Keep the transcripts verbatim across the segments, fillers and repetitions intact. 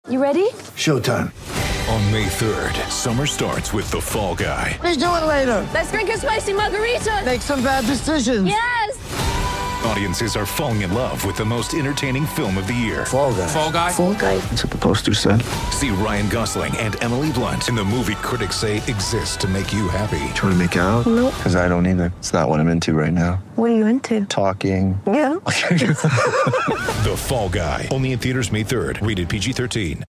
You ready? Showtime. On May third, summer starts with The Fall Guy. Let's do it later. Let's drink a spicy margarita. Make some bad decisions. Yes! Audiences are falling in love with the most entertaining film of the year. Fall Guy. Fall Guy? Fall Guy. That's what the poster said. See Ryan Gosling and Emily Blunt in the movie critics say exists to make you happy. Trying to make it out? Nope. Because I don't either. It's not what I'm into right now. What are you into? Talking. Yeah. The Fall Guy. Only in theaters May third. Rated P G thirteen.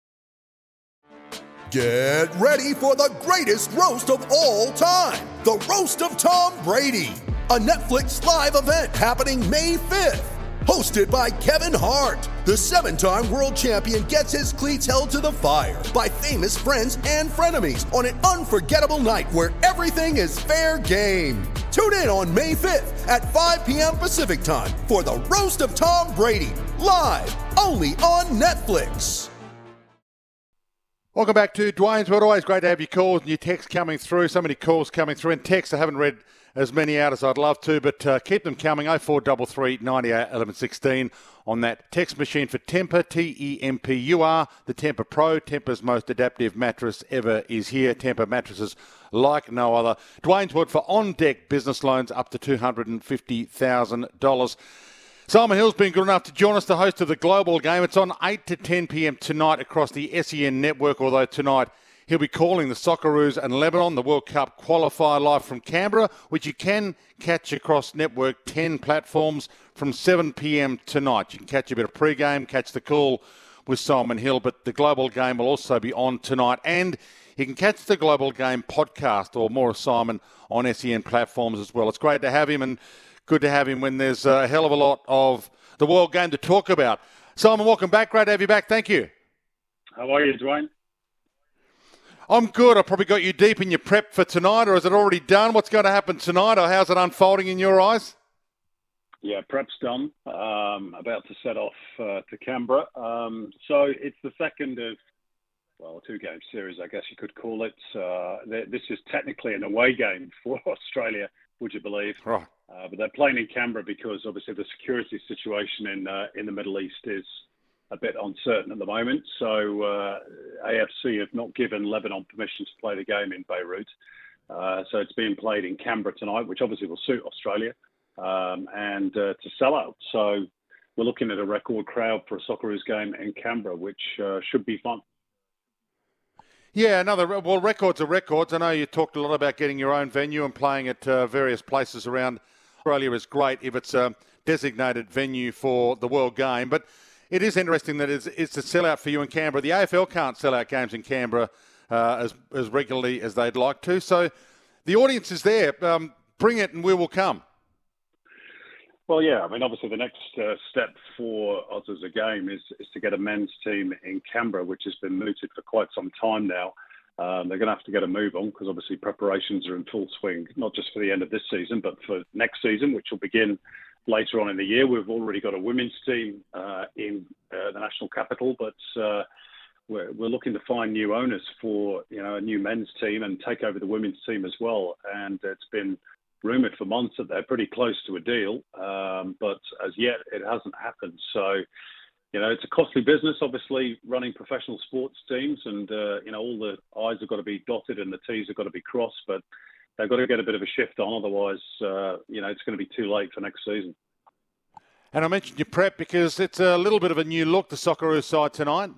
Get ready for the greatest roast of all time. The Roast of Tom Brady. A Netflix live event happening May fifth. Hosted by Kevin Hart. The seven-time world champion gets his cleats held to the fire by famous friends and frenemies on an unforgettable night where everything is fair game. Tune in on May fifth at five p.m. Pacific time for the Roast of Tom Brady. Live only on Netflix. Welcome back to Dwayne's World. Always great to have your calls and your texts coming through. So many calls coming through. And texts, I haven't read as many out as I'd love to, but uh, keep them coming. oh four three three, nine eight, one one one six on that text machine for Tempur, T E M P U R. The Tempur Pro, Tempur's most adaptive mattress ever, is here. Tempur mattresses like no other. Dwayne's World for on-deck business loans up to two hundred fifty thousand dollars. Simon Hill's been good enough to join us, the host of the Global Game. It's on eight to ten p.m. tonight across the S E N network, although tonight he'll be calling the Socceroos and Lebanon, the World Cup qualifier, live from Canberra, which you can catch across Network ten platforms from seven p.m. tonight. You can catch a bit of pre-game, catch the call with Simon Hill, but the Global Game will also be on tonight. And you can catch the Global Game podcast or more of Simon on S E N platforms as well. It's great to have him, and good to have him when there's a hell of a lot of the World Game to talk about. Simon, welcome back. Great to have you back. Thank you. How are you, Dwayne? I'm good. I probably got you deep in your prep for tonight, or is it already done? What's going to happen tonight, or how's it unfolding in your eyes? Yeah, prep's done. Um, about to set off uh, to Canberra. Um, so it's the second of, well, a two-game series, I guess you could call it. Uh, this is technically an away game for Australia, would you believe? Right. Uh, but they're playing in Canberra because obviously the security situation in uh, in the Middle East is a bit uncertain at the moment. So uh, A F C have not given Lebanon permission to play the game in Beirut. Uh, so it's being played in Canberra tonight, which obviously will suit Australia, um, and uh, to sell out. So we're looking at a record crowd for a Socceroos game in Canberra, which uh, should be fun. Yeah, another, well, records are records. I know you talked a lot about getting your own venue and playing at uh, various places around Australia is great if it's a designated venue for the World Game. But it is interesting that it's, it's a sellout for you in Canberra. The A F L can't sell out games in Canberra uh, as, as regularly as they'd like to. So the audience is there. Um, bring it and we will come. Well, yeah, I mean, obviously the next uh, step for us as a game is, is to get a men's team in Canberra, which has been mooted for quite some time now. Um, they're going to have to get a move on because obviously preparations are in full swing, not just for the end of this season, but for next season, which will begin later on in the year. We've already got a women's team uh, in uh, the national capital, but uh, we're, we're looking to find new owners for, you know, a new men's team and take over the women's team as well. And it's been rumoured for months that they're pretty close to a deal, um, but as yet it hasn't happened. So, you know, it's a costly business, obviously, running professional sports teams, and, uh, you know, all the I's have got to be dotted and the T's have got to be crossed, but they've got to get a bit of a shift on, otherwise, uh, you know, it's going to be too late for next season. And I mentioned your prep because it's a little bit of a new look, the Socceroos side tonight.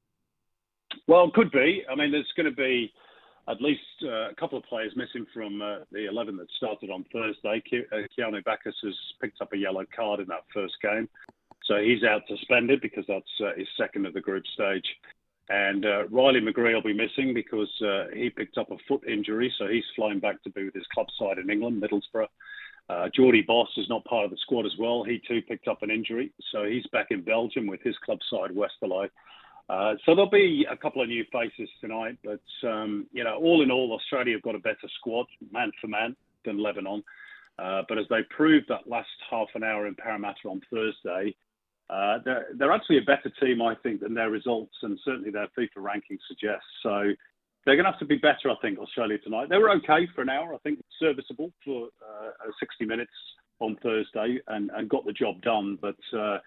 Well, it could be. I mean, there's going to be at least uh, a couple of players missing from uh, the eleven that started on Thursday. Ke- uh, Keanu Bacchus has picked up a yellow card in that first game. So he's out suspended because that's uh, his second of the group stage. And uh, Riley McGree will be missing because uh, he picked up a foot injury. So he's flying back to be with his club side in England, Middlesbrough. Uh, Geordie Boss is not part of the squad as well. He too picked up an injury. So he's back in Belgium with his club side, Westerlo. Uh, so there'll be a couple of new faces tonight. But, um, you know, all in all, Australia have got a better squad, man for man, than Lebanon. Uh, but as they proved that last half an hour in Parramatta on Thursday, Uh, they're, they're actually a better team, I think, than their results, and certainly their FIFA ranking suggests. So they're going to have to be better, I think, Australia tonight. They were okay for an hour, I think, serviceable for uh, sixty minutes on Thursday and, and got the job done. But, uh,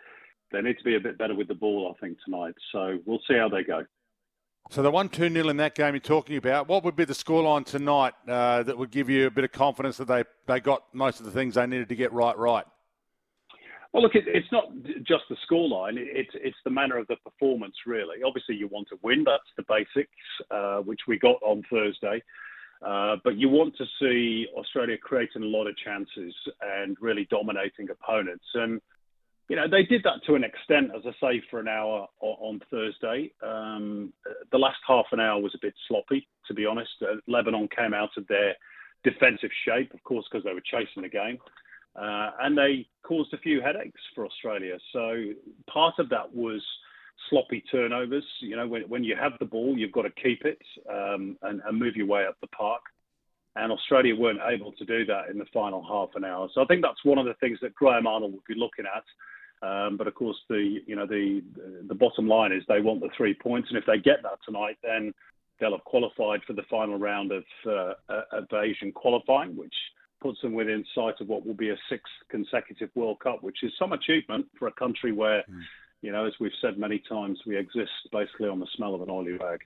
they need to be a bit better with the ball, I think, tonight. So we'll see how they go. So the one two nil in that game you're talking about, what would be the scoreline tonight uh, that would give you a bit of confidence that they, they got most of the things they needed to get right right? Well, look, it, it's not just the scoreline. It, it's it's the manner of the performance, really. Obviously, you want to win. That's the basics, uh, which we got on Thursday. Uh, but you want to see Australia creating a lot of chances and really dominating opponents. And, you know, they did that to an extent, as I say, for an hour on Thursday. Um, the last half an hour was a bit sloppy, to be honest. Uh, Lebanon came out of their defensive shape, of course, because they were chasing the game. Uh, and they caused a few headaches for Australia. So part of that was sloppy turnovers. You know, when, when you have the ball, you've got to keep it um, and, and move your way up the park. And Australia weren't able to do that in the final half an hour. So I think that's one of the things that Graham Arnold would be looking at. Um, but of course, the you know the the bottom line is they want the three points, and if they get that tonight, then they'll have qualified for the final round of uh, of Asian qualifying, which puts them within sight of what will be a sixth consecutive World Cup, which is some achievement for a country where, mm. you know, as we've said many times, we exist basically on the smell of an oily rag.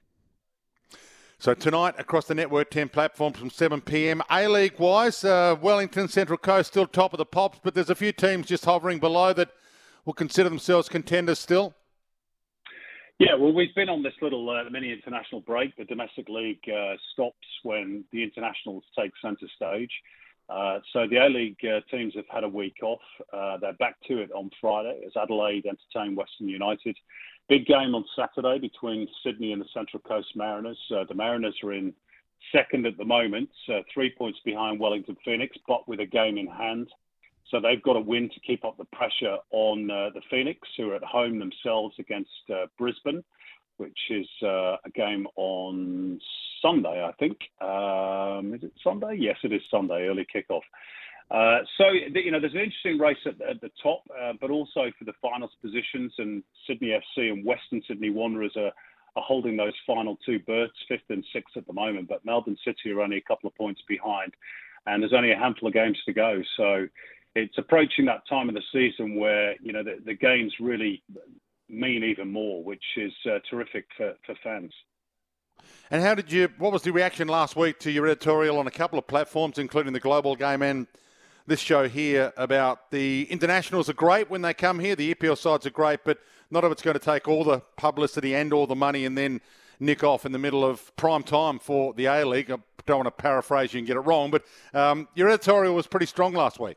So tonight, across the Network ten platforms from seven p.m, A-League-wise, uh, Wellington, Central Coast still top of the pops, but there's a few teams just hovering below that will consider themselves contenders still. Yeah, well, we've been on this little uh, mini international break. The domestic league uh, stops when the internationals take centre stage. Uh, so the A-League uh, teams have had a week off. Uh, they're back to it on Friday as Adelaide entertain Western United. Big game on Saturday between Sydney and the Central Coast Mariners. Uh, the Mariners are in second at the moment, uh, three points behind Wellington Phoenix, but with a game in hand. So they've got to win to keep up the pressure on uh, the Phoenix, who are at home themselves against uh, Brisbane, which is uh, a game on Sunday, I think. Um, is it Sunday? Yes, it is Sunday, early kickoff. Uh, so, you know, there's an interesting race at, at the top, uh, but also for the finals positions, and Sydney F C and Western Sydney Wanderers are, are holding those final two berths, fifth and sixth at the moment, but Melbourne City are only a couple of points behind, and there's only a handful of games to go. So it's approaching that time of the season where, you know, the, the games really mean even more, which is uh, terrific for, for fans. And how did you, what was the reaction last week to your editorial on a couple of platforms, including the Global Game and this show here, about the internationals are great when they come here, the E P L sides are great, but not if it's going to take all the publicity and all the money and then nick off in the middle of prime time for the A-League. I don't want to paraphrase you and get it wrong, but um, your editorial was pretty strong last week.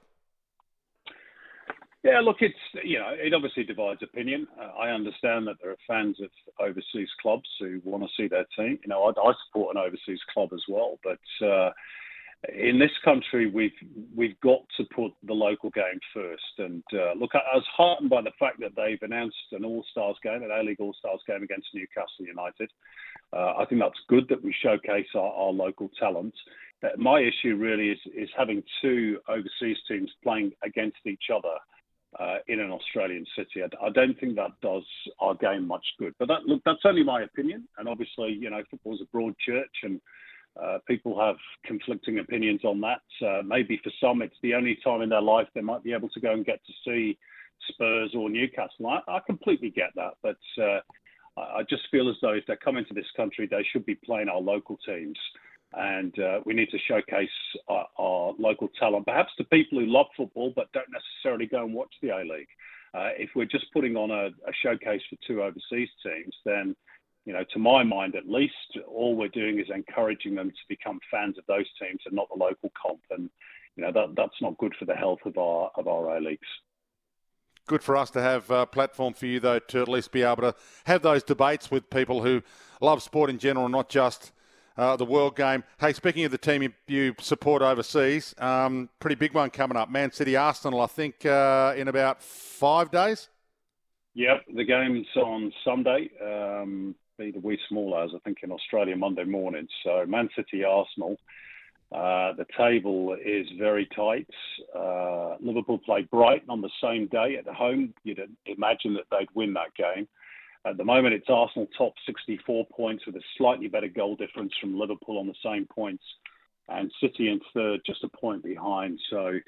Yeah, look, it's, you know, it obviously divides opinion. Uh, I understand that there are fans of overseas clubs who want to see their team. You know, I, I support an overseas club as well, but uh, in this country, we've we've got to put the local game first. And uh, look, I, I was heartened by the fact that they've announced an All-Stars game, an A-League All-Stars game against Newcastle United. Uh, I think that's good that we showcase our, our local talent. Uh, my issue really is is having two overseas teams playing against each other Uh, in an Australian city. I, I don't think that does our game much good. But that, look, that's only my opinion. And obviously, you know, football's a broad church and uh, people have conflicting opinions on that. Uh, maybe for some, it's the only time in their life they might be able to go and get to see Spurs or Newcastle. I, I completely get that. But uh, I just feel as though if they're coming to this country, they should be playing our local teams. And uh, we need to showcase our, our local talent, perhaps to people who love football but don't necessarily go and watch the A-League. Uh, if we're just putting on a, a showcase for two overseas teams, then, you know, to my mind at least, all we're doing is encouraging them to become fans of those teams and not the local comp. And, you know, that that's not good for the health of our of our A-Leagues. Good for us to have a platform for you, though, to at least be able to have those debates with people who love sport in general, not just Uh, the World Game. Hey, speaking of the team you, you support overseas, um, pretty big one coming up. Man City Arsenal, I think, uh, in about five days? Yep, the game's on Sunday. Um, be the wee small hours, I think, in Australia Monday morning. So Man City Arsenal. Uh, the table is very tight. Uh, Liverpool played Brighton on the same day at home. You'd imagine that they'd win that game. At the moment, it's Arsenal top sixty-four points with a slightly better goal difference from Liverpool on the same points, and City in third, just a point behind. So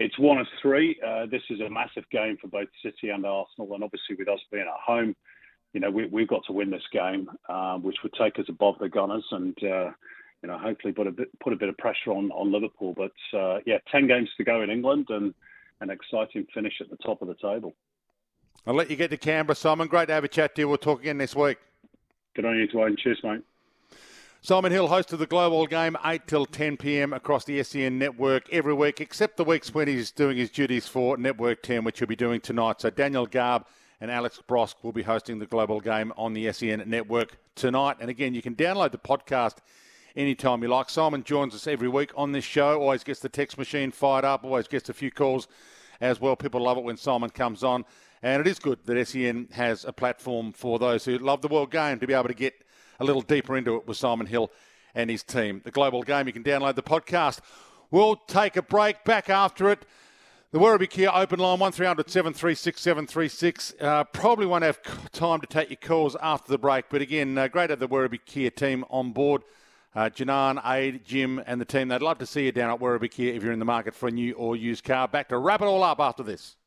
it's one of three. Uh, this is a massive game for both City and Arsenal, and obviously with us being at home, you know, we, we've got to win this game, uh, which would take us above the Gunners and, uh, you know, hopefully put a bit put a bit of pressure on, on Liverpool. But, uh, yeah, ten games to go in England and an exciting finish at the top of the table. I'll let you get to Canberra, Simon. Great to have a chat to you. We'll talk again next week. Good on you, Dwayne. Cheers, mate. Simon Hill, host of the Global Game, eight till ten p.m. across the S E N network every week, except the weeks when he's doing his duties for Network ten, which he'll be doing tonight. So Daniel Garb and Alex Brosk will be hosting the Global Game on the S E N network tonight. And again, you can download the podcast anytime you like. Simon joins us every week on this show, always gets the text machine fired up, always gets a few calls as well. People love it when Simon comes on. And it is good that S E N has a platform for those who love the World Game to be able to get a little deeper into it with Simon Hill and his team. The Global Game, you can download the podcast. We'll take a break. Back after it, the Werribee Kia open line, one three hundred seven three six seven three six. Uh, probably won't have time to take your calls after the break, but again, uh, great to have the Werribee Kia team on board. Uh, Janan, Aid, Jim and the team, they'd love to see you down at Werribee Kia if you're in the market for a new or used car. Back to wrap it all up after this.